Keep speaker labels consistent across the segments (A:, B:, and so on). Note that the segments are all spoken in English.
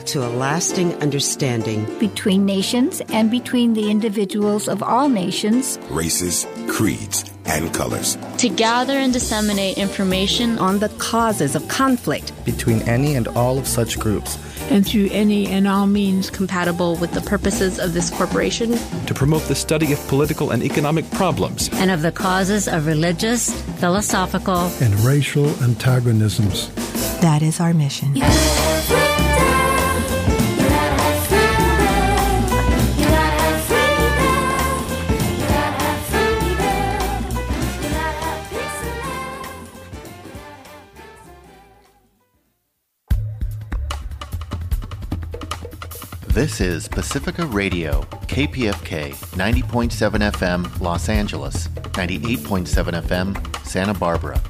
A: to a lasting understanding
B: between nations and between the individuals of all nations,
C: races, creeds, and colors.
D: To gather and disseminate information
A: on the causes of conflict
E: between any and all of such groups,
F: and through any and all means
D: compatible with the purposes of this corporation.
G: To promote the study of political and economic problems.
H: And of the causes of religious, philosophical,
I: and racial antagonisms.
J: That is our mission.
K: This is Pacifica Radio, KPFK, 90.7 FM, Los Angeles, 98.7 FM, Santa Barbara.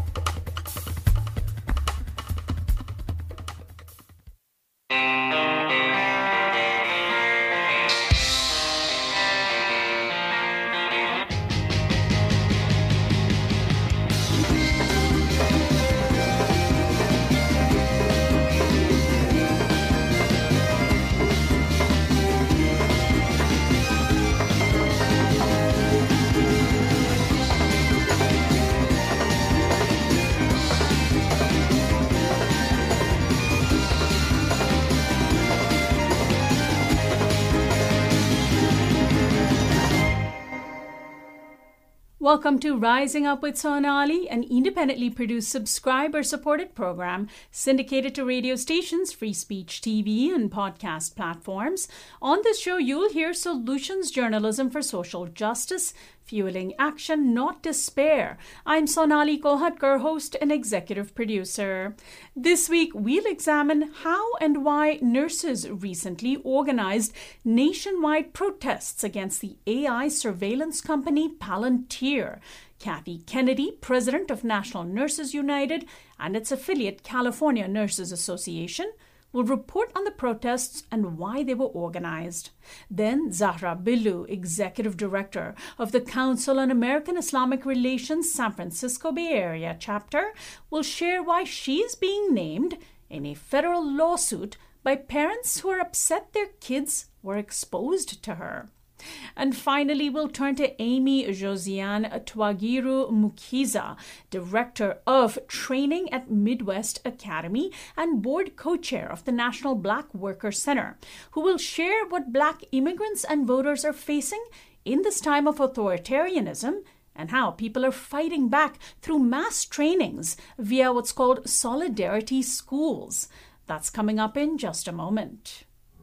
L: Welcome to Rising Up with Sonali, an independently produced subscriber-supported program syndicated to radio stations, free speech TV, and podcast platforms. On this show, you'll hear solutions journalism for social justice, fueling action, not despair. I'm Sonali Kolhatkar, host and executive producer. This week, we'll examine how and why nurses recently organized nationwide protests against the AI surveillance company Palantir. Kathy Kennedy, president of National Nurses United and its affiliate California Nurses Association, will report on the protests and why they were organized. Then Zahra Billoo, executive director of the Council on American Islamic Relations San Francisco Bay Area chapter, will share why she's being named in a federal lawsuit by parents who are upset their kids were exposed to her. And finally, we'll turn to Amy Josiane Twagiru Mukiza, Director of Training at Midwest Academy and board co-chair of the National Black Worker Center, who will share what Black immigrants and voters are facing in this time of authoritarianism and how people are fighting back through mass trainings via what's called Solidarity Schools. That's coming up in just a moment.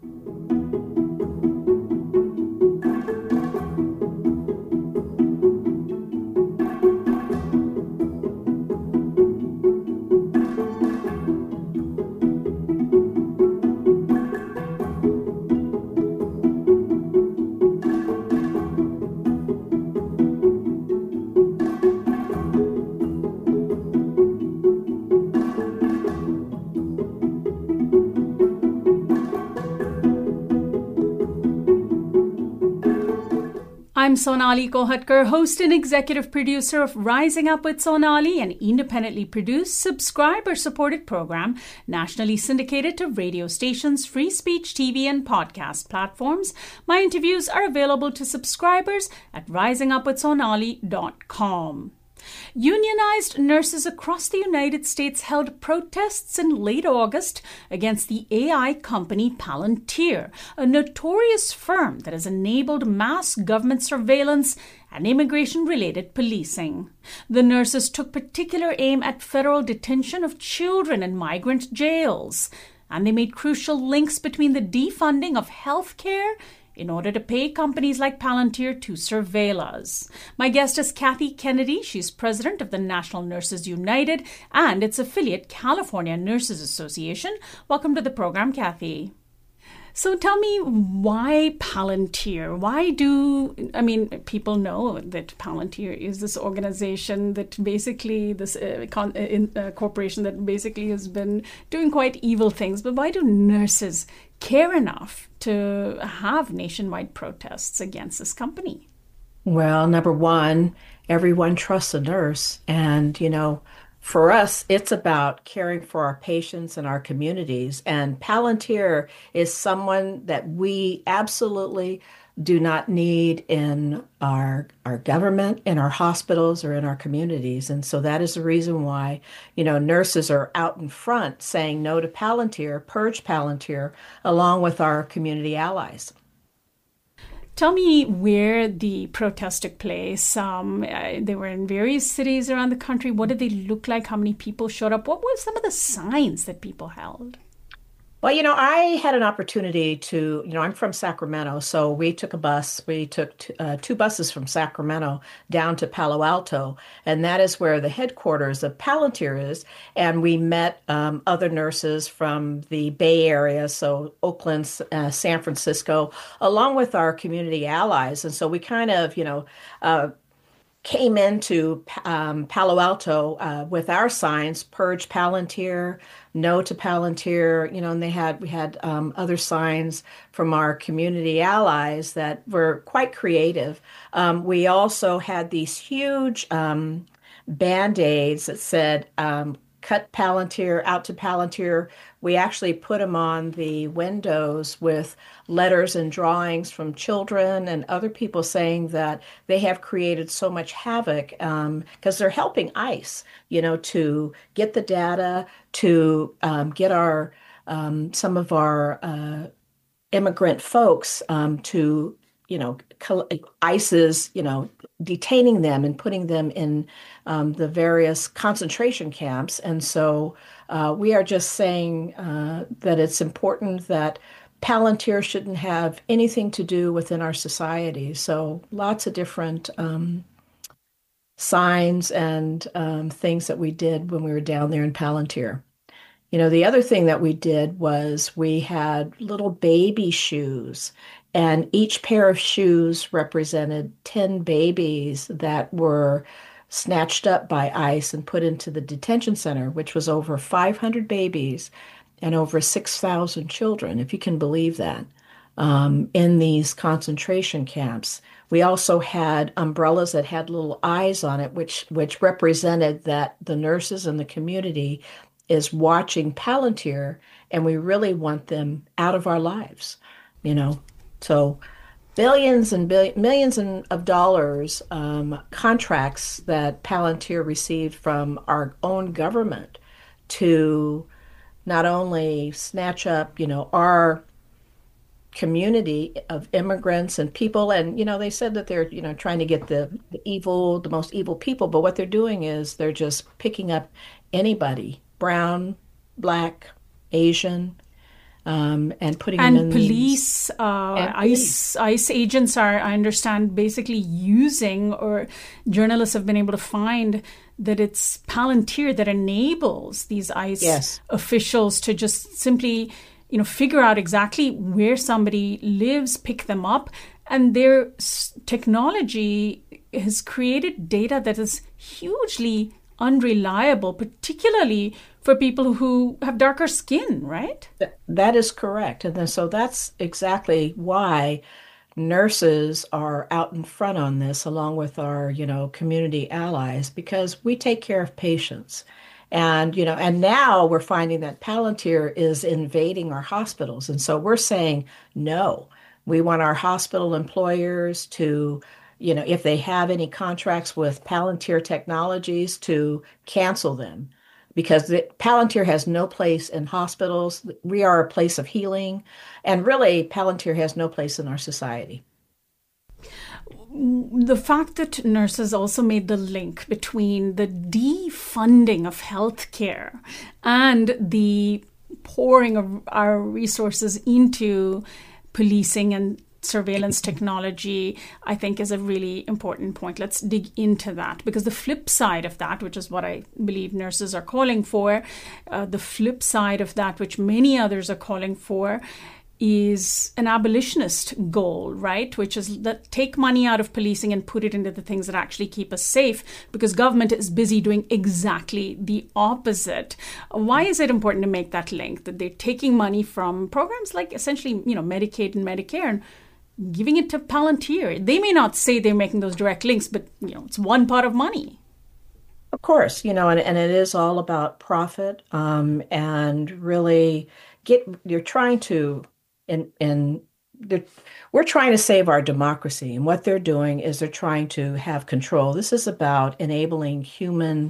L: I'm Sonali Kolhatkar, host and executive producer of Rising Up with Sonali, an independently produced, subscriber-supported program nationally syndicated to radio stations, free speech TV, and podcast platforms. My interviews are available to subscribers at risingupwithsonali.com. Unionized nurses across the United States held protests in late August against the AI company Palantir, a notorious firm that has enabled mass government surveillance and immigration-related policing. The nurses took particular aim at federal detention of children in migrant jails, and they made crucial links between the defunding of health care in order to pay companies like Palantir to surveil us. My guest is Kathy Kennedy. She's president of the National Nurses United and its affiliate California Nurses Association. Welcome to the program, Kathy. So tell me, why Palantir? People know that Palantir is this organization that basically, this corporation that basically has been doing quite evil things. But why do nurses care enough to have nationwide protests against this company?
M: Well, number one, everyone trusts a nurse. And,
J: for us, it's about caring for our patients and our communities. And Palantir is someone that we absolutely do not need in our government, in our hospitals, or in our communities. And so that is the reason why, nurses are out in front saying no to Palantir, purge Palantir, along with our community allies.
L: Tell me where the protests took place. They were in various cities around the country. What did they look like? How many people showed up? What were some of the signs that people held?
J: Well, I had an opportunity to, I'm from Sacramento, so we took a bus. We took two buses from Sacramento down to Palo Alto, and that is where the headquarters of Palantir is. And we met other nurses from the Bay Area, so Oakland, San Francisco, along with our community allies. And so we kind of, came into Palo Alto with our signs, purge Palantir, no to Palantir, and we had other signs from our community allies that were quite creative. We also had these huge Band-Aids that said, cut Palantir, out to Palantir. We actually put them on the windows with letters and drawings from children and other people saying that they have created so much havoc because they're helping ICE, to get the data, to get our some of our immigrant folks to, ICE's, detaining them and putting them in the various concentration camps. And so we are just saying that it's important that Palantir shouldn't have anything to do within our society. So lots of different signs and things that we did when we were down there in Palantir. The other thing that we did was we had little baby shoes, and each pair of shoes represented 10 babies that were snatched up by ICE and put into the detention center, which was over 500 babies and over 6,000 children, if you can believe that, in these concentration camps. We also had umbrellas that had little eyes on it, which represented that the nurses in the community is watching Palantir, and we really want them out of our lives, So billions and millions of dollars contracts that Palantir received from our own government to not only snatch up, our community of immigrants and people, and they said that they're trying to get the most evil people, but what they're doing is they're just picking up anybody, brown, black, Asian, and putting them in
L: police, ICE agents are, I understand, basically using, or journalists have been able to find that it's Palantir that enables these ICE officials to just simply, figure out exactly where somebody lives, pick them up, and their technology has created data that is hugely unreliable, particularly for people who have darker skin, right?
J: That is correct. And then, so that's exactly why nurses are out in front on this, along with our, community allies, because we take care of patients. And, and now we're finding that Palantir is invading our hospitals. And so we're saying, no, we want our hospital employers to, if they have any contracts with Palantir Technologies, to cancel them, because Palantir has no place in hospitals. We are a place of healing, and really Palantir has no place in our society.
L: The fact that nurses also made the link between the defunding of healthcare and the pouring of our resources into policing and surveillance technology, I think, is a really important point. Let's dig into that, because the flip side of that, which is what I believe nurses are calling for, the flip side of that, which many others are calling for, is an abolitionist goal, right? Which is that take money out of policing and put it into the things that actually keep us safe, because government is busy doing exactly the opposite. Why is it important to make that link, that they're taking money from programs like essentially, Medicaid and Medicare and giving it to Palantir? They may not say they're making those direct links, but, it's one pot of money.
J: Of course, and it is all about profit, and really you're trying to, and we're trying to save our democracy. And what they're doing is they're trying to have control. This is about enabling human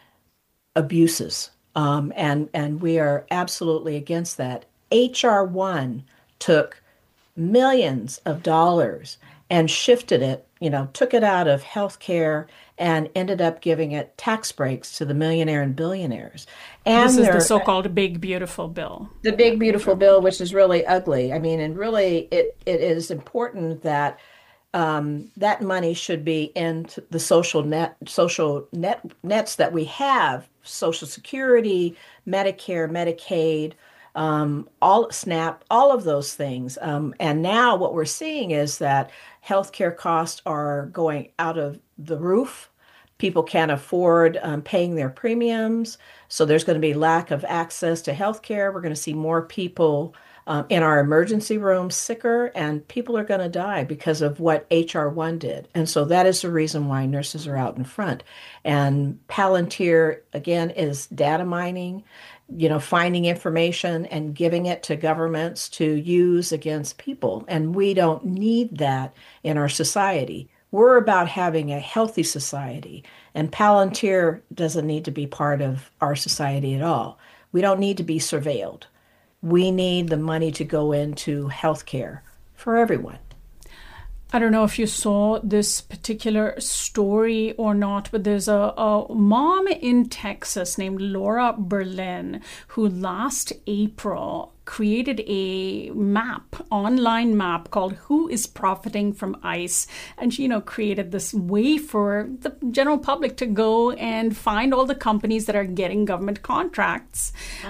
J: abuses. And we are absolutely against that. HR1 took millions of dollars and shifted it, took it out of healthcare and ended up giving it tax breaks to the millionaire and billionaires. And
L: this is the so-called Big Beautiful Bill.
J: The Big Beautiful Bill, which is really ugly. I mean, and really it is important that that money should be into the social nets that we have: Social Security, Medicare, Medicaid, all SNAP, all of those things. And now what we're seeing is that healthcare costs are going out of the roof. People can't afford paying their premiums. So there's going to be lack of access to healthcare. We're going to see more people in our emergency rooms sicker, and people are going to die because of what HR1 did. And so that is the reason why nurses are out in front. And Palantir, again, is data mining, finding information and giving it to governments to use against people. And we don't need that in our society. We're about having a healthy society, and Palantir doesn't need to be part of our society at all. We don't need to be surveilled. We need the money to go into healthcare for everyone.
L: I don't know if you saw this particular story or not, but there's a mom in Texas named Laura Berlin who last April created a online map called Who is Profiting from ICE. And she, created this way for the general public to go and find all the companies that are getting government contracts,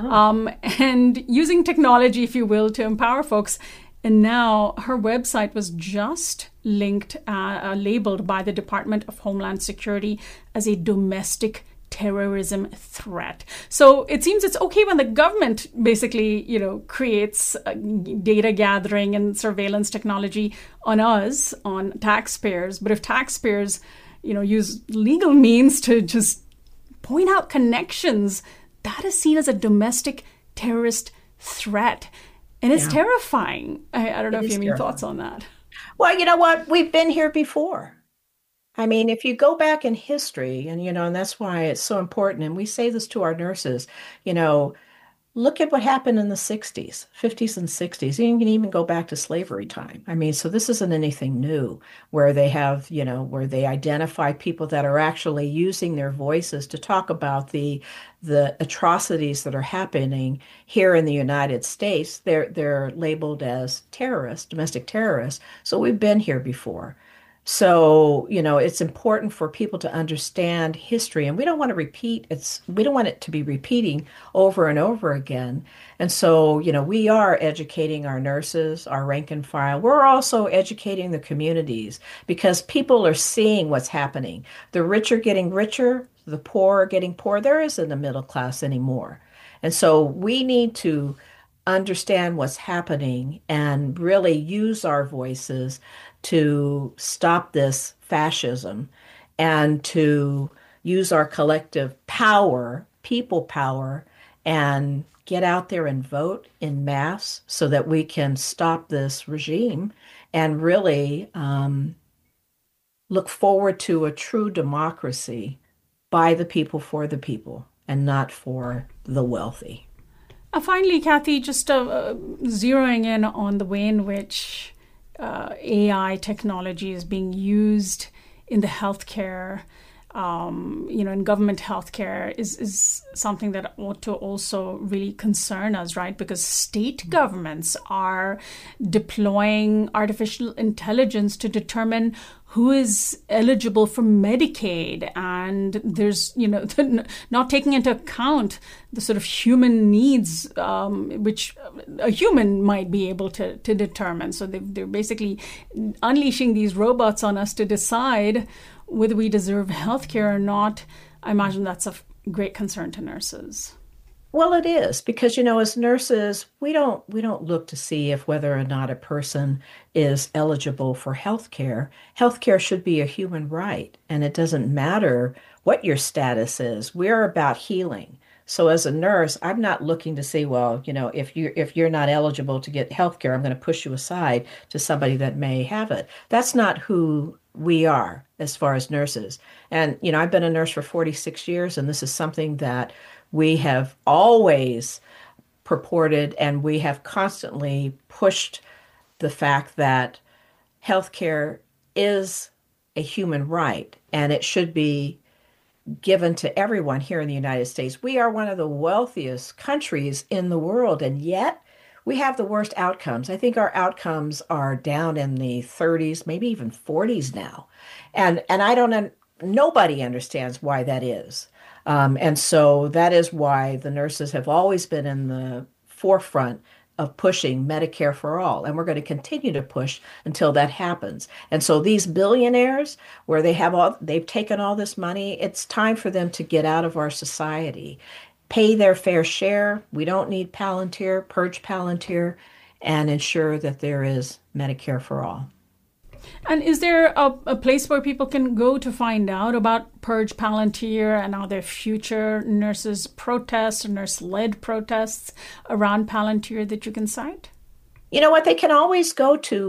L: and using technology, if you will, to empower folks. And now her website was just labeled by the Department of Homeland Security as a domestic terrorism threat. So it seems it's okay when the government basically, creates data gathering and surveillance technology on us, on taxpayers. But if taxpayers, use legal means to just point out connections, that is seen as a domestic terrorist threat. And it's terrifying. I don't know if you have any thoughts on that.
J: Well, you know what? We've been here before. I mean, if you go back in history, and, and that's why it's so important, and we say this to our nurses, look at what happened in the 60s, 50s and 60s. You can even go back to slavery time. I mean, so this isn't anything new where they have, where they identify people that are actually using their voices to talk about the atrocities that are happening here in the United States. They're labeled as terrorists, domestic terrorists. So we've been here before. So, it's important for people to understand history, and we don't want to we don't want it to be repeating over and over again. And so, we are educating our nurses, our rank and file. We're also educating the communities because people are seeing what's happening. The rich are getting richer, the poor are getting poor. There isn't a middle class anymore. And so we need to understand what's happening and really use our voices to stop this fascism and to use our collective power, people power, and get out there and vote in mass so that we can stop this regime and really look forward to a true democracy by the people, for the people, and not for the wealthy.
L: Finally, Kathy, just zeroing in on the way in which AI technology is being used in the healthcare, in government healthcare is something that ought to also really concern us, right? Because state governments are deploying artificial intelligence to determine who is eligible for Medicaid, and there's, not taking into account the sort of human needs, which a human might be able to determine. So they're basically unleashing these robots on us to decide whether we deserve healthcare or not. I imagine that's a great concern to nurses.
J: Well, it is because, as nurses, we don't look to see if whether or not a person is eligible for health care. Health care should be a human right, and it doesn't matter what your status is. We're about healing. So as a nurse, I'm not looking to say, well, if you're not eligible to get health care, I'm going to push you aside to somebody that may have it. That's not who we are as far as nurses. And, I've been a nurse for 46 years, and this is something that we have always purported, and we have constantly pushed the fact that healthcare is a human right, and it should be given to everyone here in the United States. We are one of the wealthiest countries in the world, and yet we have the worst outcomes. I think our outcomes are down in the 30s, maybe even 40s now. And nobody understands why that is. And so that is why the nurses have always been in the forefront of pushing Medicare for all. And we're going to continue to push until that happens. And so these billionaires, where they've taken all this money, it's time for them to get out of our society, pay their fair share. We don't need Palantir, purge Palantir, and ensure that there is Medicare for all.
L: And is there a place where people can go to find out about Purge Palantir and are there future nurses protests, nurse-led protests around Palantir that you can cite?
J: You know what? They can always go to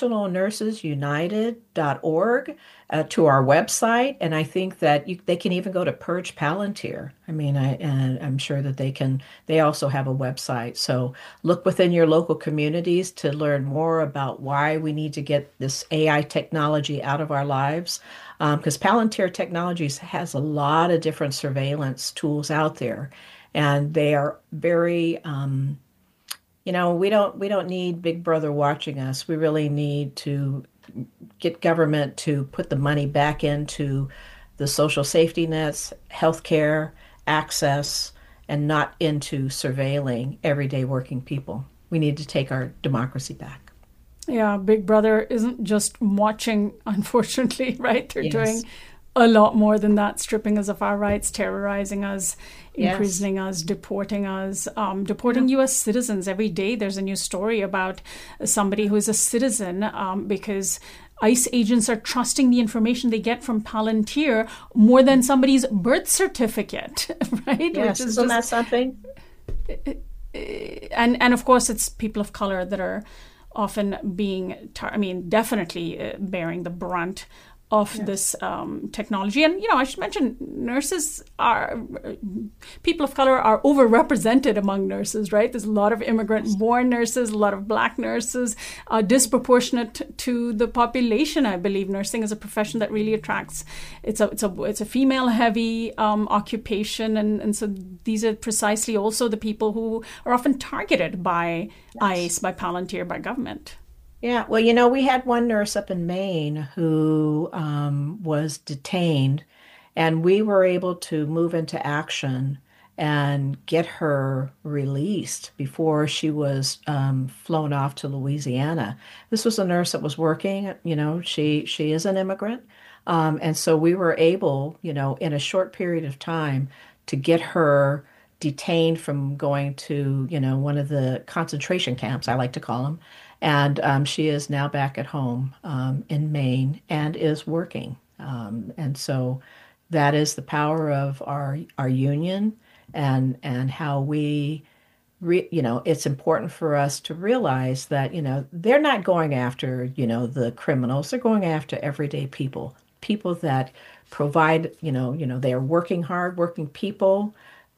J: nationalnursesunited.org, to our website, and I think that they can even go to Purge Palantir. I'm sure that they also have a website. So look within your local communities to learn more about why we need to get this AI technology out of our lives. Because Palantir Technologies has a lot of different surveillance tools out there, and they are very we don't need Big Brother watching us. We really need to get government to put the money back into the social safety nets, healthcare, access, and not into surveilling everyday working people. We need to take our democracy back.
L: Yeah, Big Brother isn't just watching, unfortunately, right? They're doing a lot more than that, stripping us of our rights, terrorizing us, imprisoning us, deporting us, deporting U.S. citizens. Every day there's a new story about somebody who is a citizen because ICE agents are trusting the information they get from Palantir more than somebody's birth certificate, right?
J: Yes, isn't that something?
L: And of course, it's people of color that are often being, definitely bearing the brunt of this technology. And, I should mention people of color are overrepresented among nurses, right? There's a lot of immigrant-born nurses, a lot of Black nurses, disproportionate to the population, I believe. Nursing is a profession that really attracts, it's a female-heavy occupation. And so these are precisely also the people who are often targeted by ICE, by Palantir, by government.
J: Yeah, well, we had one nurse up in Maine who was detained, and we were able to move into action and get her released before she was flown off to Louisiana. This was a nurse that was working, she is an immigrant. And so we were able, in a short period of time to get her detained from going to, one of the concentration camps, I like to call them. And she is now back at home in Maine and is working. And so that is the power of our union and how we, it's important for us to realize that, they're not going after, the criminals. They're going after everyday people that provide, they are working hard, working people,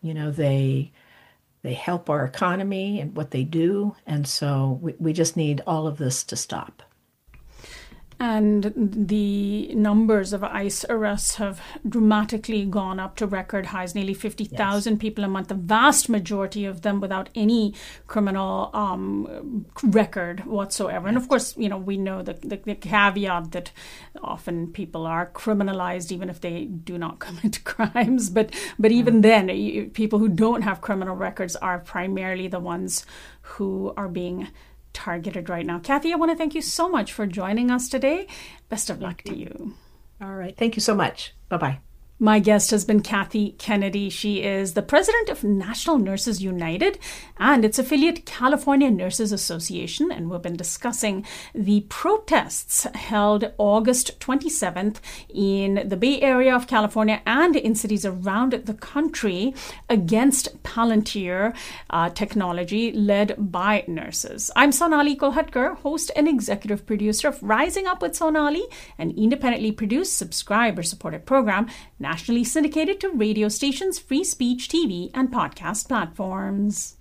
J: they help our economy and what they do. And so we just need all of this to stop.
L: And the numbers of ICE arrests have dramatically gone up to record highs, nearly 50,000 people a month, the vast majority of them without any criminal record whatsoever. And of course, we know the caveat that often people are criminalized even if they do not commit crimes. But even then, people who don't have criminal records are primarily the ones who are being targeted right now. Kathy, I want to thank you so much for joining us today. Best of luck to you.
J: All right. Thank you so much. Bye-bye.
L: My guest has been Kathy Kennedy. She is the president of National Nurses United and its affiliate California Nurses Association. And we've been discussing the protests held August 27th in the Bay Area of California and in cities around the country against Palantir technology led by nurses. I'm Sonali Kolhatkar, host and executive producer of Rising Up with Sonali, an independently produced, subscriber-supported program nationally syndicated to radio stations, free speech TV, and podcast platforms.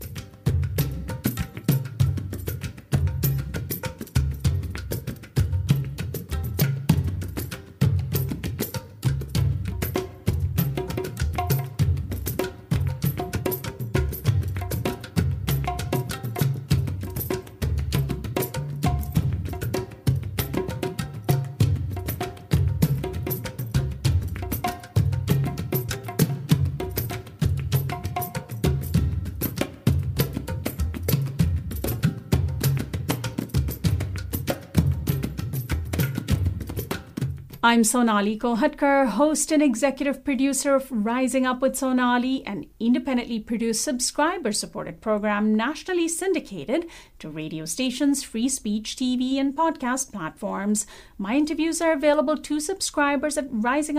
L: I'm Sonali Kolhatkar, host and executive producer of Rising Up with Sonali, an independently produced, subscriber-supported program nationally syndicated to radio stations, free speech TV, and podcast platforms. My interviews are available to subscribers at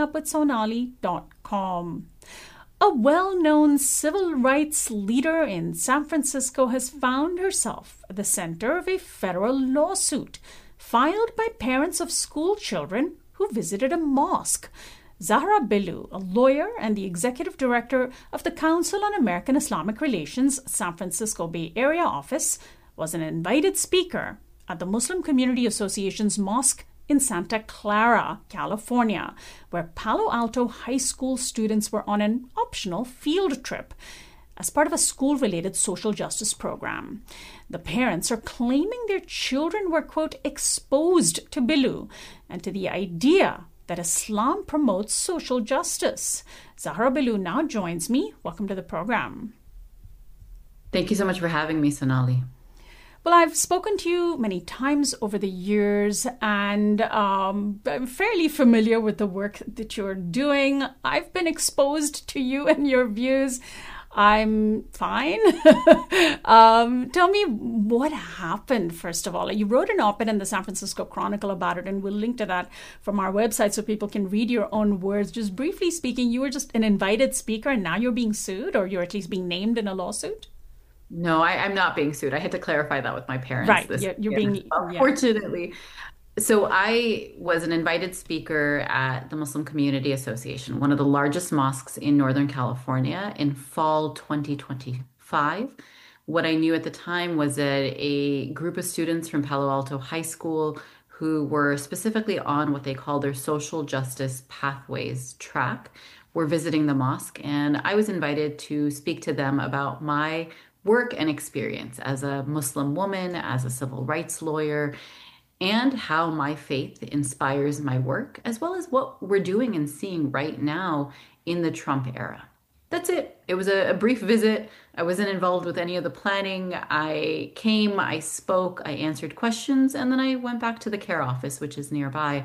L: risingupwithsonali.com. A well-known civil rights leader in San Francisco has found herself at the center of a federal lawsuit filed by parents of school children who visited a mosque. Zahra Billoo, a lawyer and the executive director of the Council on American Islamic Relations San Francisco Bay Area office, was an invited speaker at the Muslim Community Association's mosque in Santa Clara, California, where Palo Alto High School students were on an optional field trip as part of a school-related social justice program. The parents are claiming their children were, quote, exposed to Billoo and to the idea that Islam promotes social justice. Zahra Billoo now joins me. Welcome to the program.
M: Thank you so much for having me, Sonali.
L: Well, I've spoken to you many times over the years, and I'm fairly familiar with the work that you're doing. I've been exposed to you and your views. I'm fine. Tell me what happened, first of all. You wrote an op-ed in the San Francisco Chronicle about it, and we'll link to that from our website so people can read your own words. Just briefly speaking, you were just an invited speaker, and now you're being sued, or you're at least being named in a lawsuit?
M: No, I'm not being sued. I had to clarify that with my parents.
L: Right. You're being...
M: Unfortunately. Yeah. So I was an invited speaker at the Muslim Community Association, one of the largest mosques in Northern California, in fall 2025. What I knew at the time was that a group of students from Palo Alto High School who were specifically on what they call their social justice pathways track were visiting the mosque. And I was invited to speak to them about my work and experience as a Muslim woman, as a civil rights lawyer, and how my faith inspires my work, as well as what we're doing and seeing right now in the Trump era. That's it. It was a brief visit. I wasn't involved with any of the planning. I came, I spoke, I answered questions, and then I went back to the care office, which is nearby.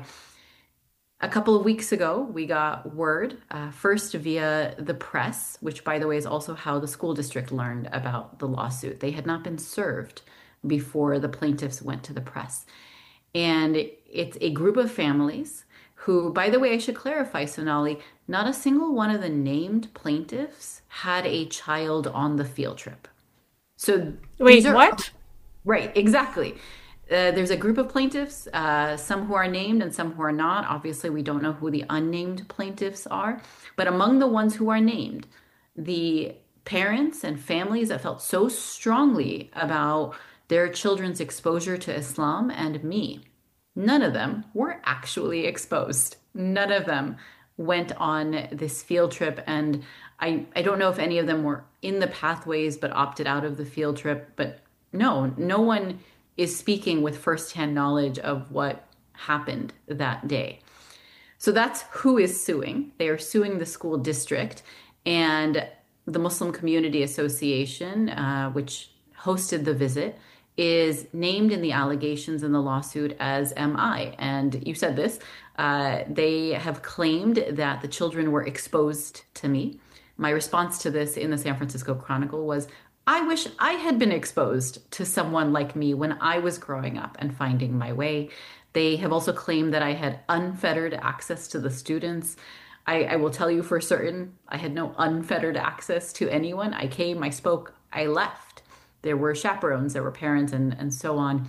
M: A couple of weeks ago, we got word, first via the press, which, by the way, is also how the school district learned about the lawsuit. They had not been served before the plaintiffs went to the press. And it's a group of families who, by the way, I should clarify, Sonali, not a single one of the named plaintiffs had a child on the field trip. So
L: wait, what?
M: Right, exactly. There's a group of plaintiffs, some who are named and some who are not. Obviously, we don't know who the unnamed plaintiffs are. But among the ones who are named, the parents and families that felt so strongly about their children's exposure to Islam and me, none of them were actually exposed. None of them went on this field trip. And I don't know if any of them were in the pathways but opted out of the field trip. But no one is speaking with firsthand knowledge of what happened that day. So that's who is suing. They are suing the school district, and the Muslim Community Association, which hosted the visit, is named in the allegations in the lawsuit as MI. And you said this, they have claimed that the children were exposed to me. My response to this in the San Francisco Chronicle was, I wish I had been exposed to someone like me when I was growing up and finding my way. They have also claimed that I had unfettered access to the students. I will tell you for certain, I had no unfettered access to anyone. I came, I spoke, I left. There were chaperones, there were parents, and so on.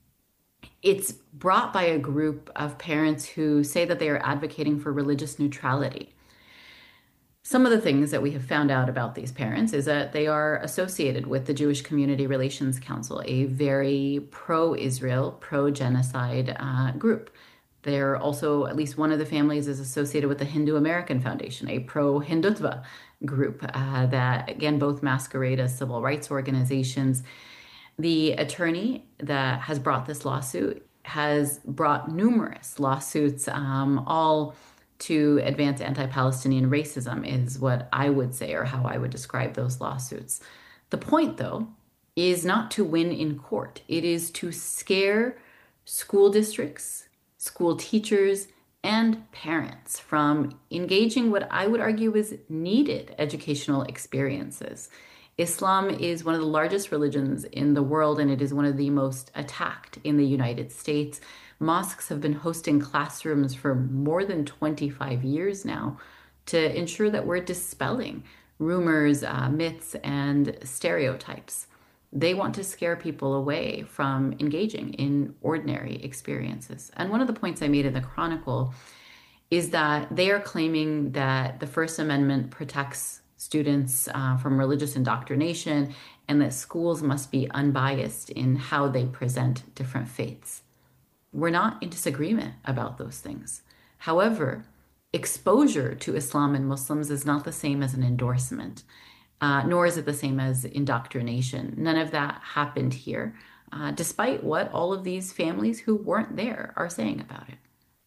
M: It's brought by a group of parents who say that they are advocating for religious neutrality. Some of the things that we have found out about these parents is that they are associated with the Jewish Community Relations Council, a very pro-Israel, pro-genocide group. They're also, at least one of the families is associated with the Hindu American Foundation, a pro-Hindutva group that, again, both masquerade as civil rights organizations. The attorney that has brought this lawsuit has brought numerous lawsuits, all to advance anti-Palestinian racism is what I would say, or how I would describe those lawsuits. The point, though, is not to win in court. It is to scare school districts, school teachers, and parents from engaging what I would argue is needed educational experiences. Islam is one of the largest religions in the world, and it is one of the most attacked in the United States. Mosques have been hosting classrooms for more than 25 years now to ensure that we're dispelling rumors, myths, and stereotypes. They want to scare people away from engaging in ordinary experiences. And one of the points I made in the Chronicle is that they are claiming that the First Amendment protects students from religious indoctrination and that schools must be unbiased in how they present different faiths. We're not in disagreement about those things. However, exposure to Islam and Muslims is not the same as an endorsement, nor is it the same as indoctrination. None of that happened here, despite what all of these families who weren't there are saying about it.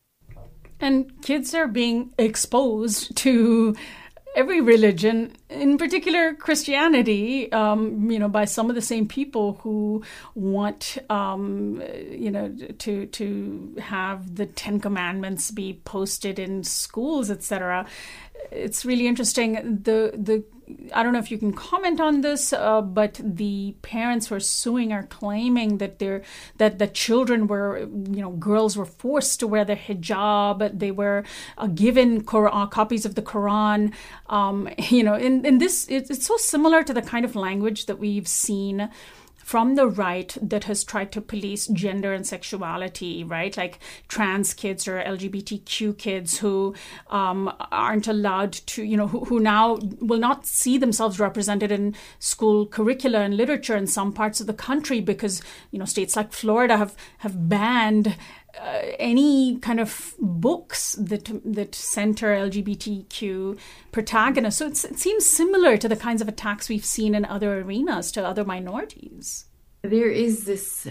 L: And kids are being exposed to every religion, in particular Christianity, by some of the same people who want, to have the Ten Commandments be posted in schools, etc. It's really interesting. I don't know if you can comment on this, but the parents who are suing are claiming that the children were, girls were forced to wear the hijab. They were given copies of the Quran. In this, it's so similar to the kind of language that we've seen from the right that has tried to police gender and sexuality, right? Like trans kids or LGBTQ kids who aren't allowed to, who now will not see themselves represented in school curricula and literature in some parts of the country because, states like Florida have banned any kind of books that center LGBTQ protagonists. So it seems similar to the kinds of attacks we've seen in other arenas to other minorities.
M: There is this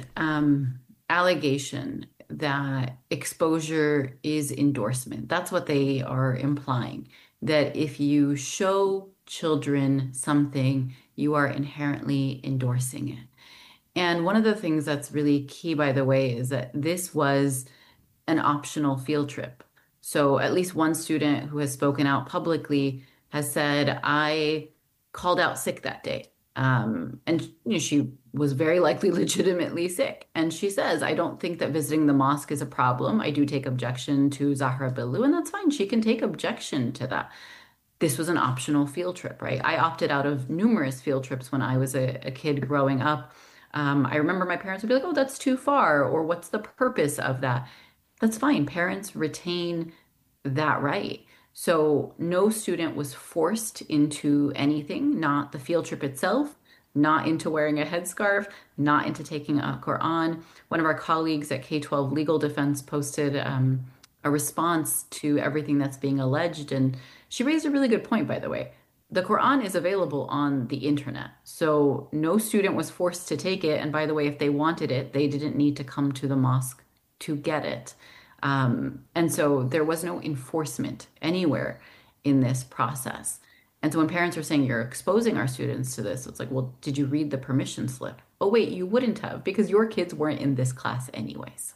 M: allegation that exposure is endorsement. That's what they are implying, that if you show children something, you are inherently endorsing it. And one of the things that's really key, by the way, is that this was an optional field trip. So at least one student who has spoken out publicly has said, I called out sick that day. And she was very likely legitimately sick. And she says, I don't think that visiting the mosque is a problem. I do take objection to Zahra Billoo, and that's fine. She can take objection to that. This was an optional field trip, right? I opted out of numerous field trips when I was a kid growing up. I remember my parents would be like, oh, that's too far, or what's the purpose of that? That's fine. Parents retain that right. So no student was forced into anything, not the field trip itself, not into wearing a headscarf, not into taking a Quran. One of our colleagues at K-12 Legal Defense posted a response to everything that's being alleged, and she raised a really good point, by the way. The Quran is available on the internet, so no student was forced to take it. And by the way, if they wanted it, they didn't need to come to the mosque to get it. And so there was no enforcement anywhere in this process. And so when parents are saying you're exposing our students to this, it's like, well, did you read the permission slip? oh, wait, you wouldn't have because your kids weren't in this class anyways.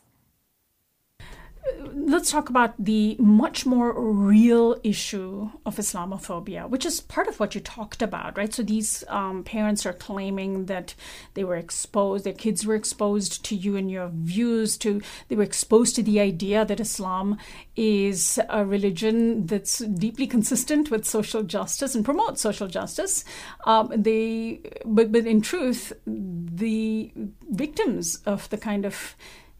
L: Let's talk about the much more real issue of Islamophobia, which is part of what you talked about, right? So these parents are claiming that they were exposed, their kids were exposed to you and your views, they were exposed to the idea that Islam is a religion that's deeply consistent with social justice and promotes social justice. But in truth, the victims of the kind of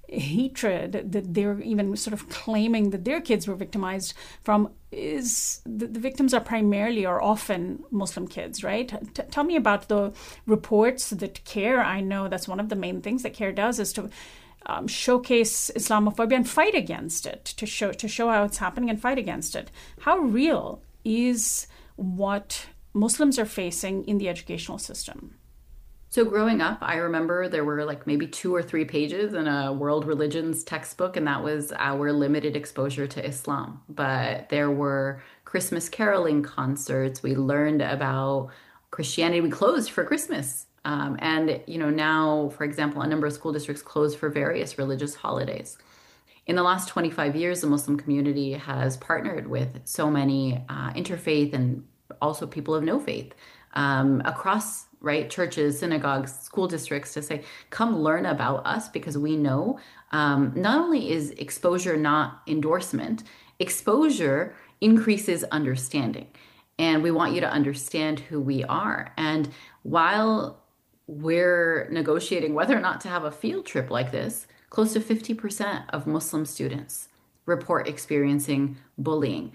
L: hatred that they're even sort of claiming that their kids were victimized from is the victims are primarily or often Muslim kids, right? Tell me about the reports that CARE, I know that's one of the main things that CARE does is to showcase Islamophobia and fight against it, to show how it's happening and fight against it. How real is what Muslims are facing in the educational system?
M: So growing up, I remember there were like maybe 2 or 3 pages in a world religions textbook, and that was our limited exposure to Islam. But there were Christmas caroling concerts. We learned about Christianity. We closed for Christmas. And, now, for example, a number of school districts closed for various religious holidays. In the last 25 years, the Muslim community has partnered with so many interfaith and also people of no faith across churches, synagogues, school districts to say, come learn about us because we know not only is exposure not endorsement, exposure increases understanding. And we want you to understand who we are. And while we're negotiating whether or not to have a field trip like this, close to 50% of Muslim students report experiencing bullying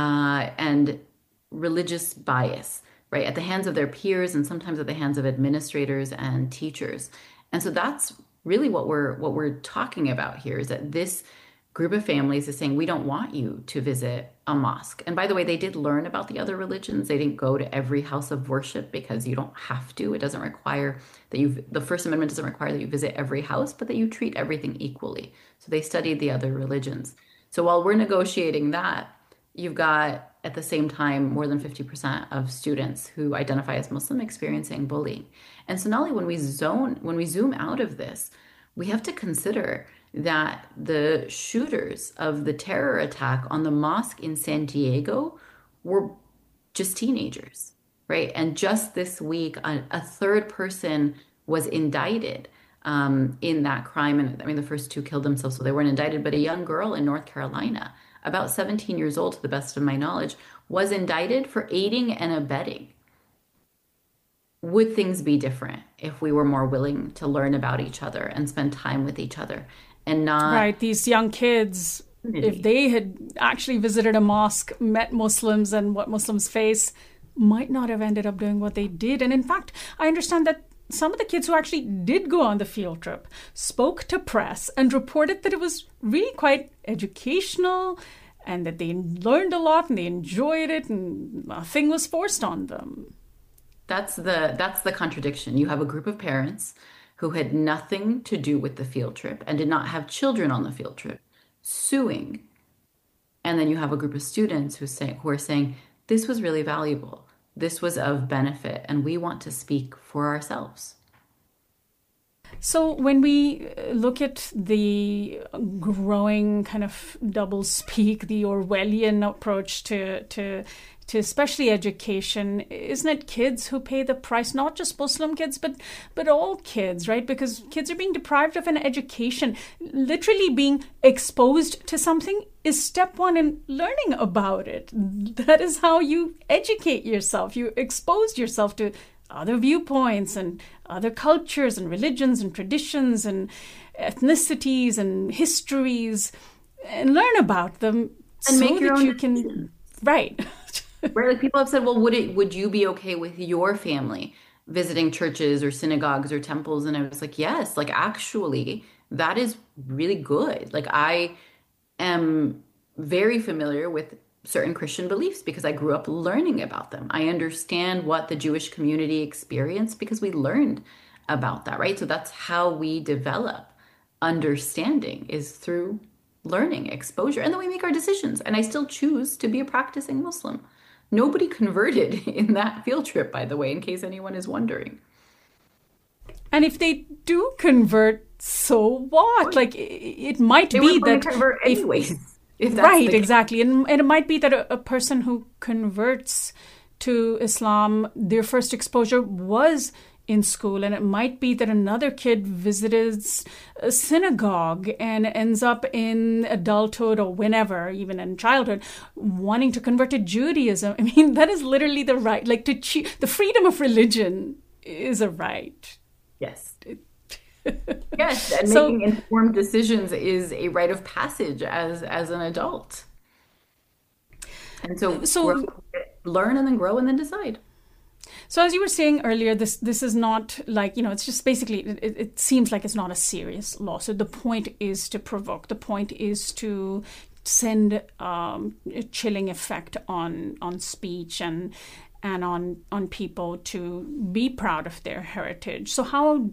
M: and religious bias, right, at the hands of their peers and sometimes at the hands of administrators and teachers. And so that's really what we're talking about here, is that this group of families is saying, we don't want you to visit a mosque. And by the way, they did learn about the other religions. They didn't go to every house of worship because you don't have to. It doesn't require that the First Amendment doesn't require that you visit every house, but that you treat everything equally. So they studied the other religions. So while we're negotiating that, you've got, at the same time, more than 50% of students who identify as Muslim experiencing bullying. And so not only when we zoom out of this, we have to consider that the shooters of the terror attack on the mosque in San Diego were just teenagers, right? And just this week, a third person was indicted in that crime. And I mean, the first 2 killed themselves, so they weren't indicted, but a young girl in North Carolina, about 17 years old, to the best of my knowledge, was indicted for aiding and abetting. Would things be different if we were more willing to learn about each other and spend time with each other and not...
L: Right, these young kids, if they had actually visited a mosque, met Muslims and what Muslims face, might not have ended up doing what they did. And in fact, I understand that some of the kids who actually did go on the field trip spoke to press and reported that it was really quite educational and that they learned a lot and they enjoyed it and nothing was forced on them.
M: That's the contradiction. You have a group of parents who had nothing to do with the field trip and did not have children on the field trip suing. And then you have a group of students who are saying, this was really valuable. This was of benefit, and we want to speak for ourselves.
L: So when we look at the growing kind of doublespeak, the Orwellian approach to especially education, isn't it kids who pay the price? Not just Muslim kids, but all kids, right? Because kids are being deprived of an education. Literally being exposed to something is step one in learning about it. That is how you educate yourself. You expose yourself to other viewpoints and other cultures and religions and traditions and ethnicities and histories, and learn about them
M: and
L: so
M: make your
L: that
M: own
L: you can, right.
M: Right, like people have said, well, would you be okay with your family visiting churches or synagogues or temples? And I was like, yes, like actually, that is really good. Like I am very familiar with certain Christian beliefs because I grew up learning about them. I understand what the Jewish community experienced because we learned about that, right? So that's how we develop understanding, is through learning, exposure, and then we make our decisions. And I still choose to be a practicing Muslim. Nobody converted in that field trip, by the way, in case anyone is wondering.
L: And if they do convert, so what? Like, it might
M: they
L: be that
M: convert anyways. If that's
L: right, exactly. And it might be that a person who converts to Islam, their first exposure was in school, and it might be that another kid visited a synagogue and ends up in adulthood or whenever, even in childhood, wanting to convert to Judaism. I mean, that is literally the right, like the freedom of religion is a right.
M: Yes. Yes, and making informed decisions is a rite of passage as an adult. And so learn and then grow and then decide.
L: So as you were saying earlier, this is not like, it's just basically, it seems like it's not a serious lawsuit. The point is to provoke. The point is to send a chilling effect on speech and on people to be proud of their heritage. So how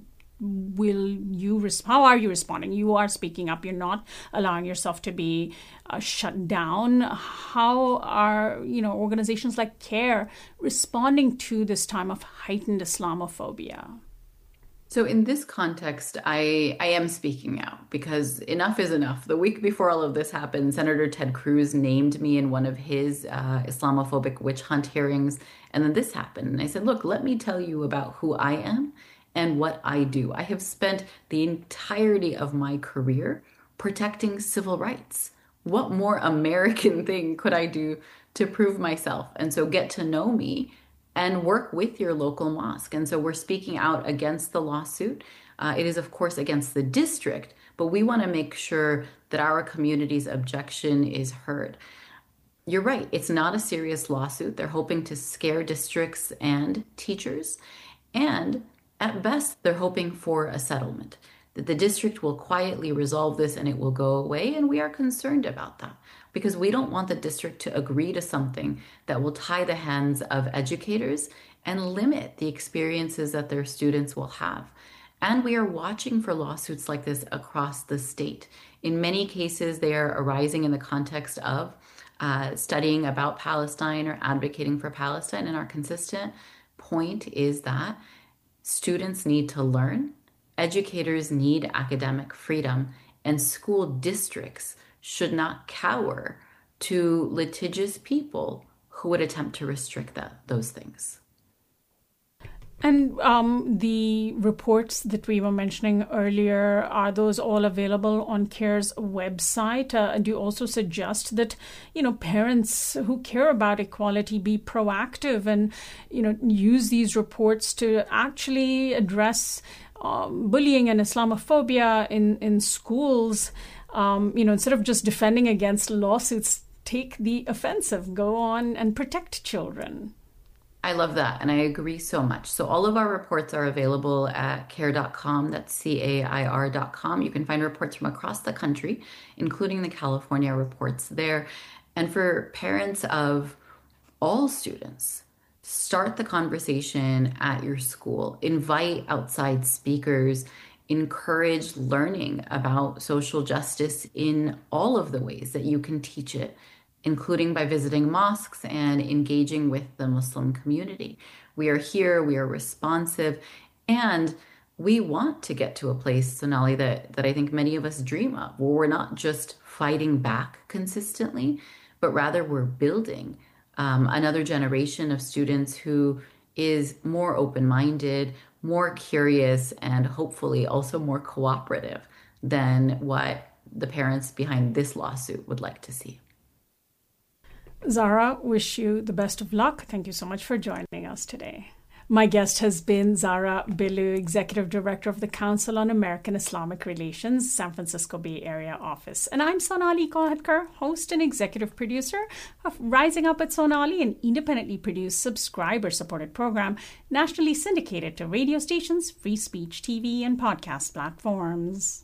L: are you responding? You are speaking up. You're not allowing yourself to be shut down. How are organizations like CARE responding to this time of heightened Islamophobia?
M: So in this context, I am speaking out because enough is enough. The week before all of this happened, Senator Ted Cruz named me in one of his Islamophobic witch hunt hearings, and then this happened. And I said, look, let me tell you about who I am and what I do. I have spent the entirety of my career protecting civil rights. What more American thing could I do to prove myself? And so get to know me and work with your local mosque. And so we're speaking out against the lawsuit. It is, of course, against the district, but we want to make sure that our community's objection is heard. You're right. It's not a serious lawsuit. They're hoping to scare districts and teachers. And at best, they're hoping for a settlement, that the district will quietly resolve this and it will go away. And we are concerned about that because we don't want the district to agree to something that will tie the hands of educators and limit the experiences that their students will have. And we are watching for lawsuits like this across the state. In many cases, they are arising in the context of studying about Palestine or advocating for Palestine. And our consistent point is that students need to learn, educators need academic freedom, and school districts should not cower to litigious people who would attempt to restrict those things.
L: And the reports that we were mentioning earlier, are those all available on CARE's website? Do you also suggest that, parents who care about equality be proactive and, use these reports to actually address bullying and Islamophobia in schools? Instead of just defending against lawsuits, take the offensive, go on and protect children.
M: I love that, and I agree so much. So all of our reports are available at care.com, that's CAIR.com. You can find reports from across the country, including the California reports there. And for parents of all students, start the conversation at your school. Invite outside speakers. Encourage learning about social justice in all of the ways that you can teach it, including by visiting mosques and engaging with the Muslim community. We are here, we are responsive, and we want to get to a place, Sonali, that I think many of us dream of, where we're not just fighting back consistently, but rather we're building another generation of students who is more open-minded, more curious, and hopefully also more cooperative than what the parents behind this lawsuit would like to see.
L: Zahra, wish you the best of luck. Thank you so much for joining us today. My guest has been Zahra Billoo, Executive Director of the Council on American Islamic Relations, San Francisco Bay Area office. And I'm Sonali Kolhatkar, host and executive producer of Rising Up with Sonali, an independently produced, subscriber-supported program nationally syndicated to radio stations, free speech, TV, and podcast platforms.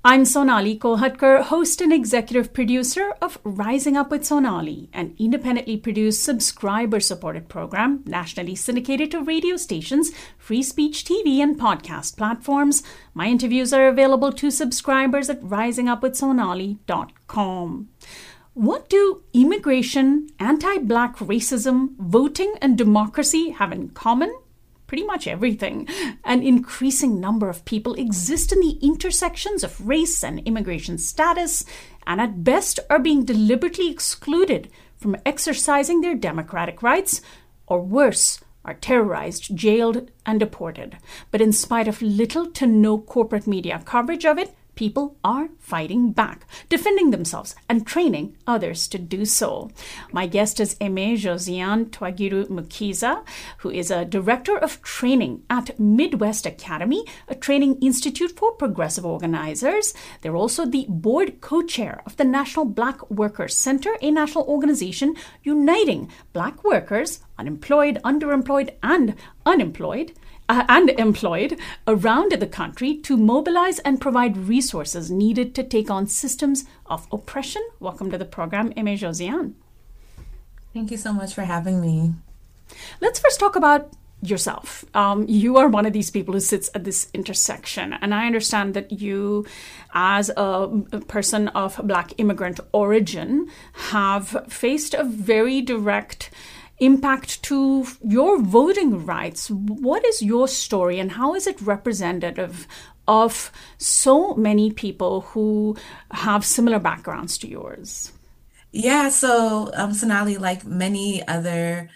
L: I'm Sonali Kolhatkar, host and executive producer of Rising Up with Sonali, an independently produced, subscriber-supported program nationally syndicated to radio stations, free speech TV, and podcast platforms. My interviews are available to subscribers at risingupwithsonali.com. What do immigration, anti-Black racism, voting, and democracy have in common? Pretty much everything. An increasing number of people exist in the intersections of race and immigration status, and at best are being deliberately excluded from exercising their democratic rights, or worse, are terrorized, jailed, and deported. But in spite of little to no corporate media coverage of it, people are fighting back, defending themselves, and training others to do so. My guest is Aimée Josiane Twagiru Mukiza, who is a director of training at Midwest Academy, a training institute for progressive organizers. They're also the board co-chair of the National Black Workers Center, a national organization uniting Black workers, unemployed, underemployed, and unemployed, and employed around the country to mobilize and provide resources needed to take on systems of oppression. Welcome to the program, Aimée Josiane.
N: Thank you so much for having me.
L: Let's first talk about yourself. You are one of these people who sits at this intersection, and I understand that you, as a person of Black immigrant origin, have faced a very direct impact to your voting rights. What is your story, and how is it representative of so many people who have similar backgrounds to yours?
N: Yeah, so Sonali, like many other,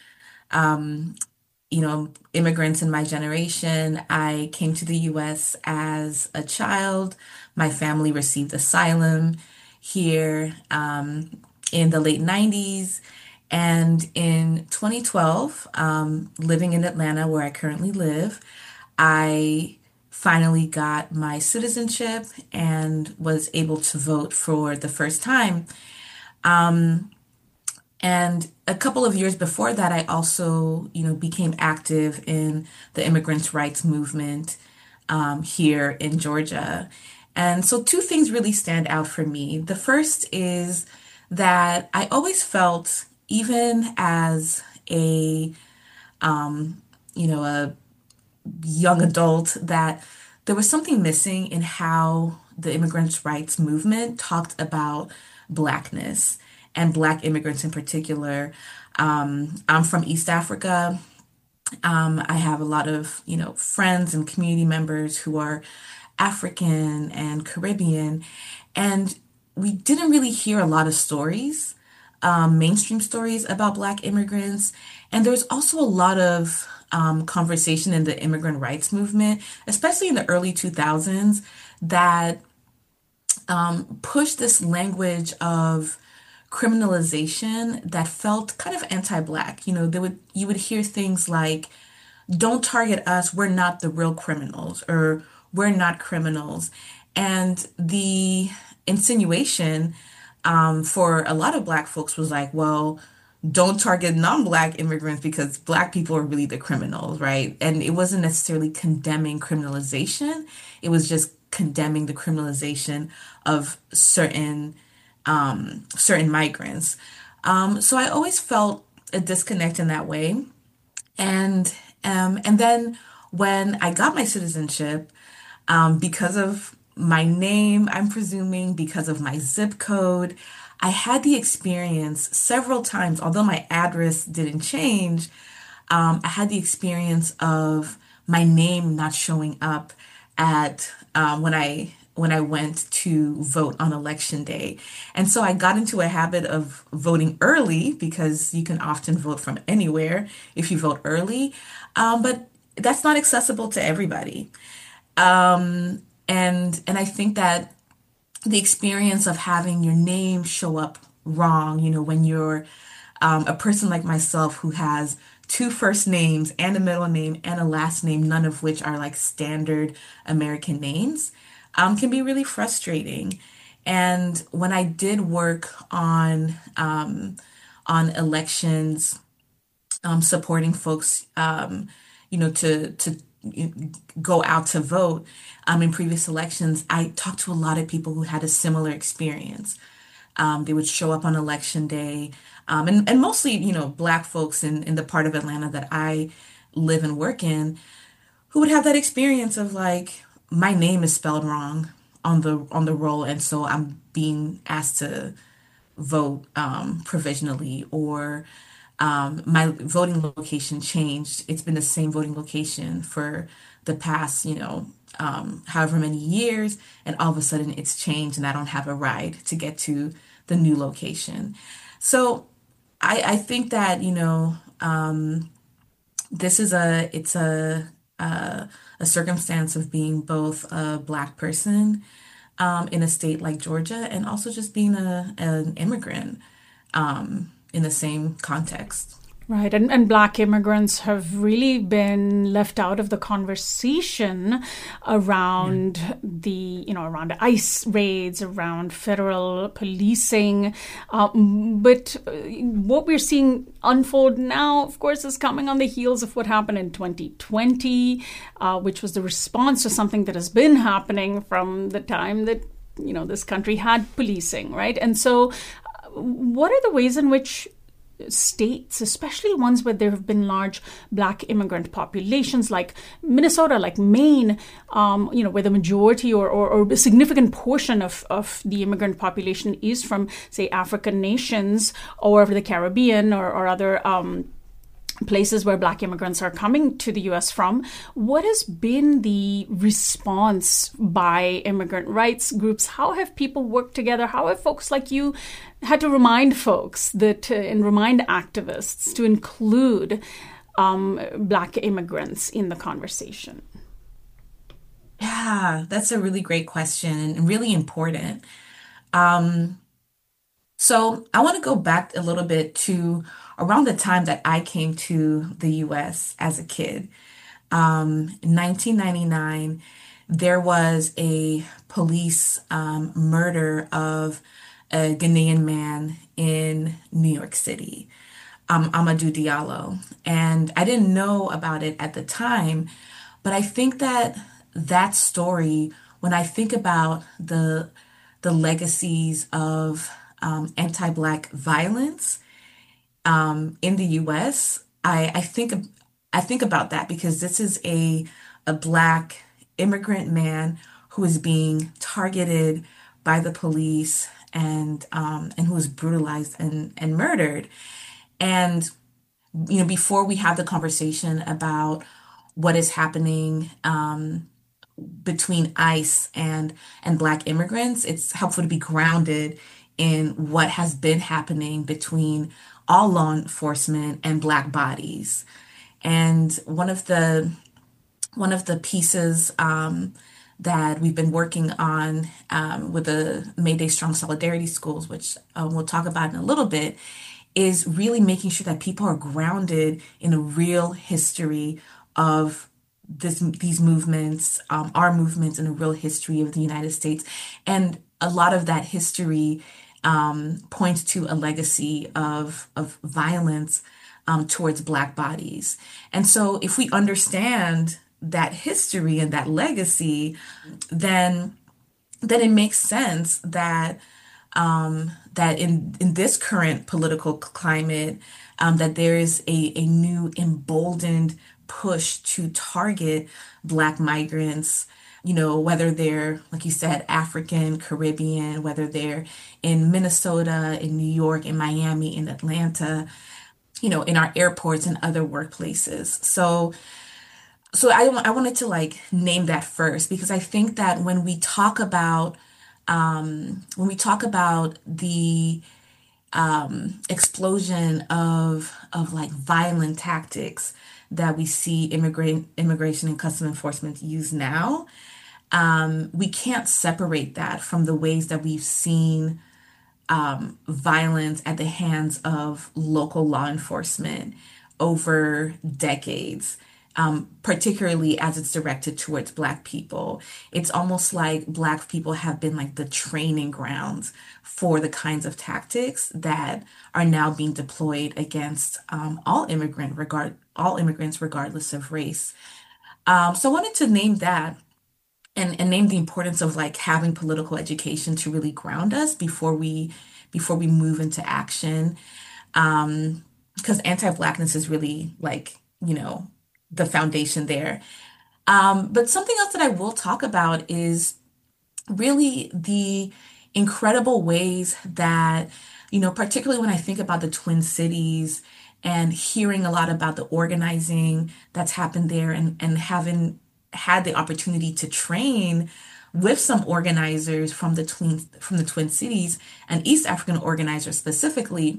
N: immigrants in my generation, I came to the U.S. as a child. My family received asylum here in the late 90s. And in 2012, living in Atlanta, where I currently live, I finally got my citizenship and was able to vote for the first time. And a couple of years before that, I also, became active in the immigrants' rights movement here in Georgia. And so two things really stand out for me. The first is that I always felt, even as a young adult, that there was something missing in how the immigrants' rights movement talked about Blackness and Black immigrants in particular. I'm from East Africa. I have a lot of, friends and community members who are African and Caribbean, and we didn't really hear a lot of stories, mainstream stories about Black immigrants. And there's also a lot of conversation in the immigrant rights movement, especially in the early 2000s, that pushed this language of criminalization that felt kind of anti-Black. You would hear things like, "Don't target us, we're not the real criminals," or "We're not criminals." And the insinuation for a lot of Black folks was like, well, don't target non-Black immigrants because Black people are really the criminals, right? And it wasn't necessarily condemning criminalization. It was just condemning the criminalization of certain migrants. So I always felt a disconnect in that way. And then when I got my citizenship, because of my name, I'm presuming, because of my zip code, I had the experience several times, although my address didn't change, I had the experience of my name not showing up at when I went to vote on election day. And so I got into a habit of voting early, because you can often vote from anywhere if you vote early. But that's not accessible to everybody. And I think that the experience of having your name show up wrong, when you're a person like myself who has two first names and a middle name and a last name, none of which are like standard American names, can be really frustrating. And when I did work on elections, supporting folks, to go out to vote in previous elections, I talked to a lot of people who had a similar experience. They would show up on election day, and mostly, Black folks in the part of Atlanta that I live and work in, who would have that experience of like, my name is spelled wrong on the roll, and so I'm being asked to vote provisionally, or my voting location changed. It's been the same voting location for the past, however many years, and all of a sudden it's changed and I don't have a ride to get to the new location. So I think that, this is a circumstance of being both a Black person in a state like Georgia, and also just being an immigrant in the same context.
L: Right. And Black immigrants have really been left out of the conversation around around ICE raids, around federal policing. But what we're seeing unfold now, of course, is coming on the heels of what happened in 2020, which was the response to something that has been happening from the time that, this country had policing, right? And so what are the ways in which states, especially ones where there have been large Black immigrant populations like Minnesota, like Maine, where the majority or a significant portion of the immigrant population is from, say, African nations or the Caribbean or other places where Black immigrants are coming to the U.S. from. What has been the response by immigrant rights groups? How have people worked together? How have folks like you had to remind folks that and remind activists to include Black immigrants in the conversation?
N: Yeah, that's a really great question and really important. So I want to go back a little bit to around the time that I came to the US as a kid. In 1999, there was a police murder of a Ghanaian man in New York City, Amadou Diallo. And I didn't know about it at the time, but I think that story, when I think about the legacies of anti-Black violence in the U.S., I think about that because this is a Black immigrant man who is being targeted by the police and who is brutalized and murdered. And before we have the conversation about what is happening between ICE and Black immigrants, it's helpful to be grounded in what has been happening between all law enforcement and Black bodies. And one of the pieces that we've been working on with the Mayday Strong Solidarity Schools, which we'll talk about in a little bit, is really making sure that people are grounded in a real history of these movements, our movements, in a real history of the United States. And a lot of that history points to a legacy of violence towards Black bodies. And so if we understand that history and that legacy, then it makes sense that that in this current political climate, that there is a new emboldened push to target Black migrants, whether they're, like you said, African, Caribbean, whether they're in Minnesota, in New York, in Miami, in Atlanta, in our airports and other workplaces. So I wanted to name that first, because I think that when we talk about the explosion of violent tactics that we see immigration and customs enforcement use now, we can't separate that from the ways that we've seen violence at the hands of local law enforcement over decades, particularly as it's directed towards Black people. It's almost like Black people have been the training grounds for the kinds of tactics that are now being deployed against all immigrants, regardless of race. So I wanted to name that and name the importance of like having political education to really ground us before we move into action. Because anti-Blackness is really like, the foundation there. But something else that I will talk about is really the incredible ways that, particularly when I think about the Twin Cities and hearing a lot about the organizing that's happened there and having had the opportunity to train with some organizers from the Twin Cities and East African organizers specifically,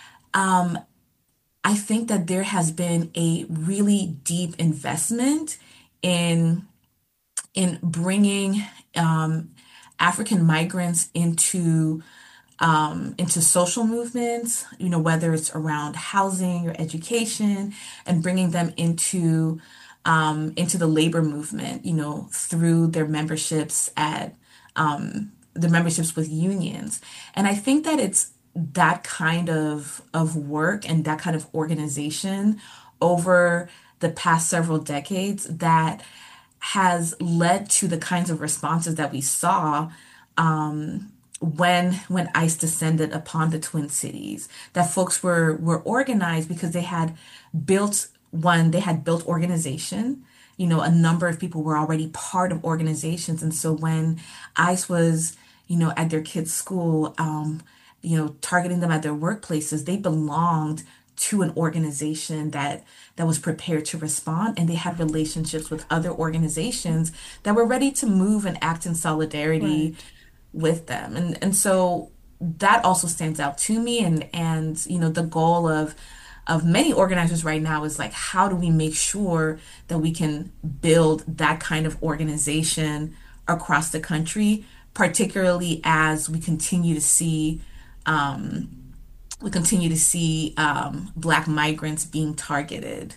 N: I think that there has been a really deep investment in bringing African migrants into social movements, whether it's around housing or education, and bringing them into the labor movement, through their memberships at the memberships with unions. And I think that it's that kind of work and that kind of organization over the past several decades that has led to the kinds of responses that we saw when ICE descended upon the Twin Cities. That folks were organized because they had built organization. A number of people were already part of organizations, and so when ICE was at their kids' school, targeting them at their workplaces, they belonged to an organization that was prepared to respond, and they had relationships with other organizations that were ready to move and act in solidarity with them. And so that also stands out to me, and the goal of many organizers right now is like, how do we make sure that we can build that kind of organization across the country, particularly as we continue to see Black migrants being targeted.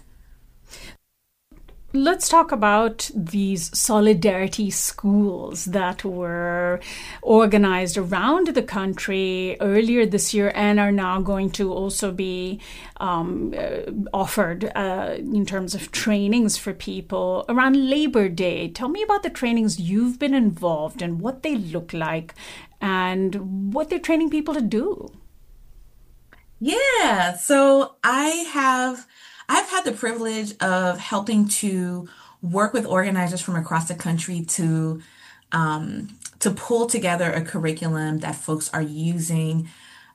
L: Let's talk about these solidarity schools that were organized around the country earlier this year and are now going to also be offered in terms of trainings for people around Labor Day. Tell me about the trainings you've been involved in, what they look like, and what they're training people to do.
N: Yeah, so I've had the privilege of helping to work with organizers from across the country to pull together a curriculum that folks are using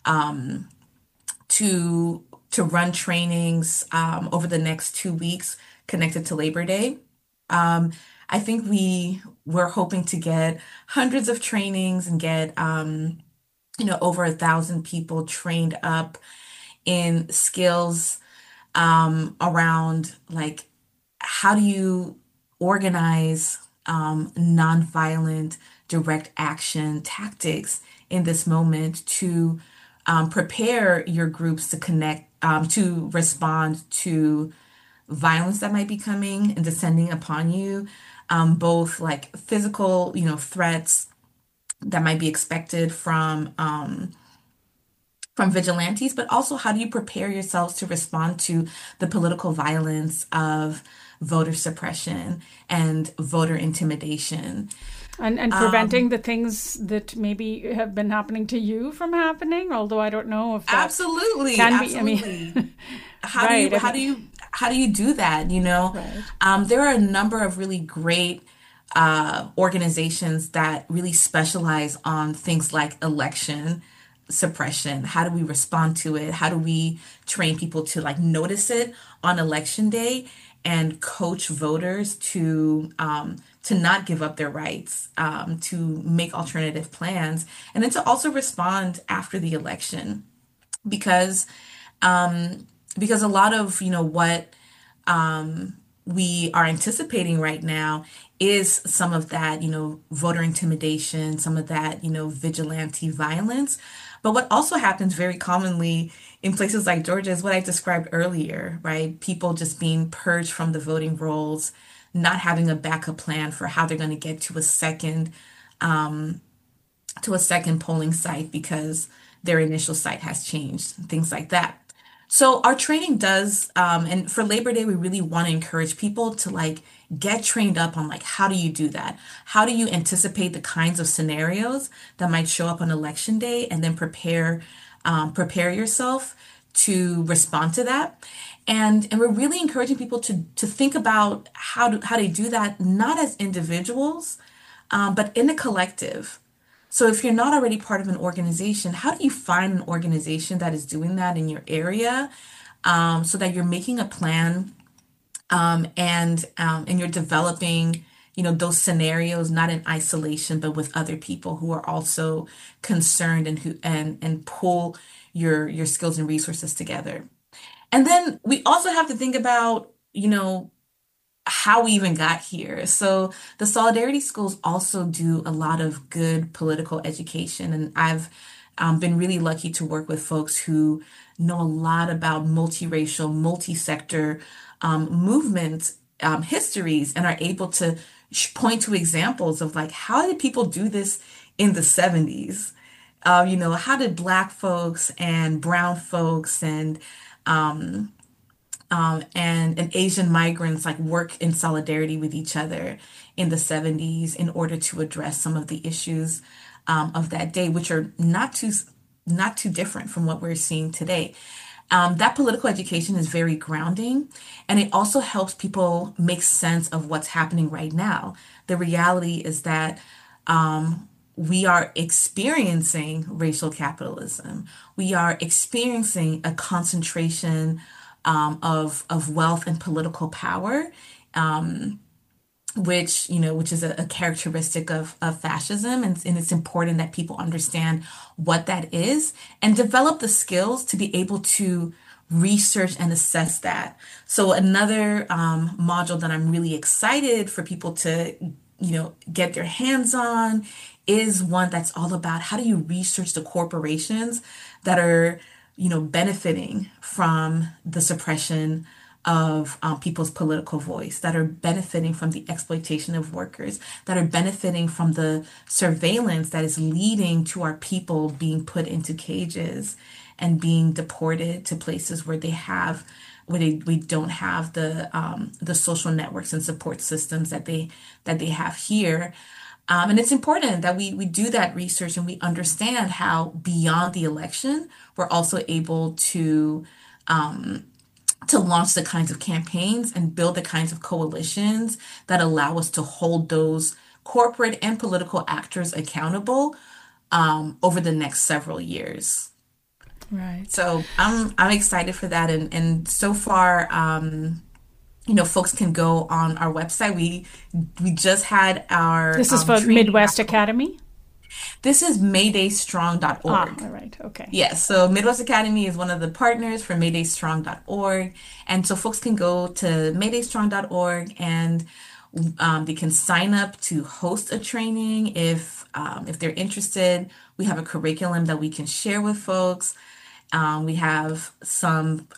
N: to run trainings over the next 2 weeks connected to Labor Day. I think we're hoping to get hundreds of trainings and get over 1,000 people trained up in skills around like, how do you organize nonviolent direct action tactics in this moment to prepare your groups to connect, to respond to violence that might be coming and descending upon you, both like physical, threats that might be expected from vigilantes, but also how do you prepare yourselves to respond to the political violence of voter suppression and voter intimidation.
L: And preventing the things that maybe have been happening to you from happening, although I don't know if that
N: absolutely
L: can be,
N: how do you do that, Right. There are a number of really great organizations that really specialize on things like election suppression. How do we respond to it? How do we train people to like notice it on election day and coach voters to not give up their rights, to make alternative plans, and then to also respond after the election, because a lot of what we are anticipating right now is some of that, voter intimidation, some of that, vigilante violence. But what also happens very commonly in places like Georgia is what I described earlier, right? People just being purged from the voting rolls, not having a backup plan for how they're going to get to a second polling site because their initial site has changed, things like that. So our training does, and for Labor Day, we really want to encourage people to like get trained up on like, how do you do that? How do you anticipate the kinds of scenarios that might show up on election day, and then prepare yourself to respond to that. And we're really encouraging people to think about how they do that, not as individuals, but in a collective. So if you're not already part of an organization, how do you find an organization that is doing that in your area, so that you're making a plan, and you're developing, those scenarios not in isolation, but with other people who are also concerned and pull your skills and resources together. And then we also have to think about, how we even got here. So the Solidarity Schools also do a lot of good political education. And I've been really lucky to work with folks who know a lot about multiracial, multi-sector movement histories, and are able to point to examples of like, how did people do this in the 70s? How did Black folks and brown folks and Asian migrants like work in solidarity with each other in the 70s in order to address some of the issues of that day, which are not too different from what we're seeing today. That political education is very grounding, and it also helps people make sense of what's happening right now. The reality is that we are experiencing racial capitalism. We are experiencing a concentration of wealth and political power, which is a characteristic of fascism. And it's important that people understand what that is and develop the skills to be able to research and assess that. So another module that I'm really excited for people to, get their hands on is one that's all about how do you research the corporations that are, benefiting from the suppression of people's political voice, that are benefiting from the exploitation of workers, that are benefiting from the surveillance that is leading to our people being put into cages and being deported to places where we don't have the social networks and support systems that they have here. And it's important that we do that research and we understand how beyond the election, we're also able to launch the kinds of campaigns and build the kinds of coalitions that allow us to hold those corporate and political actors accountable over the next several years.
L: Right.
N: So I'm excited for that. And so far, folks can go on our website. We just had our...
L: This is for Midwest Academy?
N: This is maydaystrong.org.
L: All right. Okay.
N: Yes. So Midwest Academy is one of the partners for maydaystrong.org. And so folks can go to maydaystrong.org and they can sign up to host a training if they're interested. We have a curriculum that we can share with folks. We have some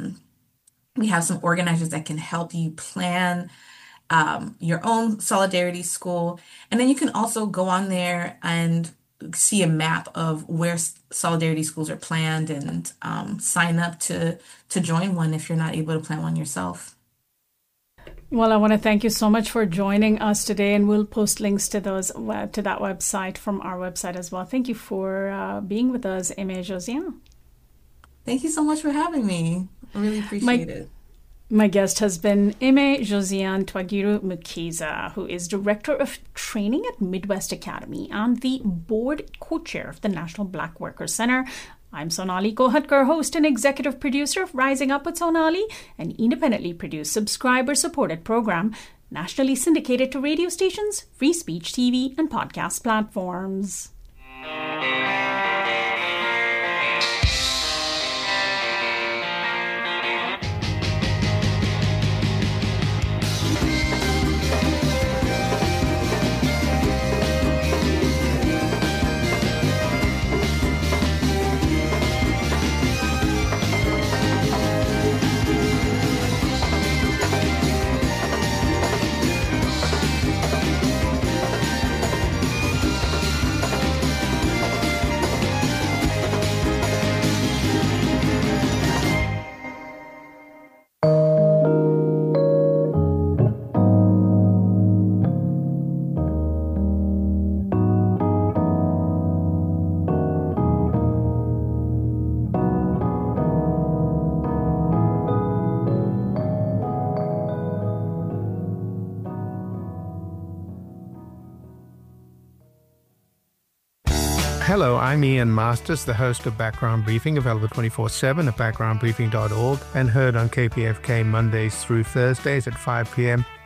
N: organizers that can help you plan your own Solidarity School. And then you can also go on there and see a map of where Solidarity Schools are planned and sign up to join one if you're not able to plan one yourself.
L: Well, I want to thank you so much for joining us today, and we'll post links to that website from our website as well. Thank you for being with us, Aimée Josiane.
N: Thank you so much for having me. I really appreciate it.
L: My guest has been Aimée Josiane Twagiru-Mukiza, who is Director of Training at Midwest Academy and the Board Co-Chair of the National Black Workers Center. I'm Sonali Kohatkar, host and executive producer of Rising Up with Sonali, an independently produced, subscriber-supported program, nationally syndicated to radio stations, free speech TV, and podcast platforms.
I: Hello, I'm Ian Masters, the host of Background Briefing, available 24/7 at backgroundbriefing.org and heard on KPFK Mondays through Thursdays at 5 p.m.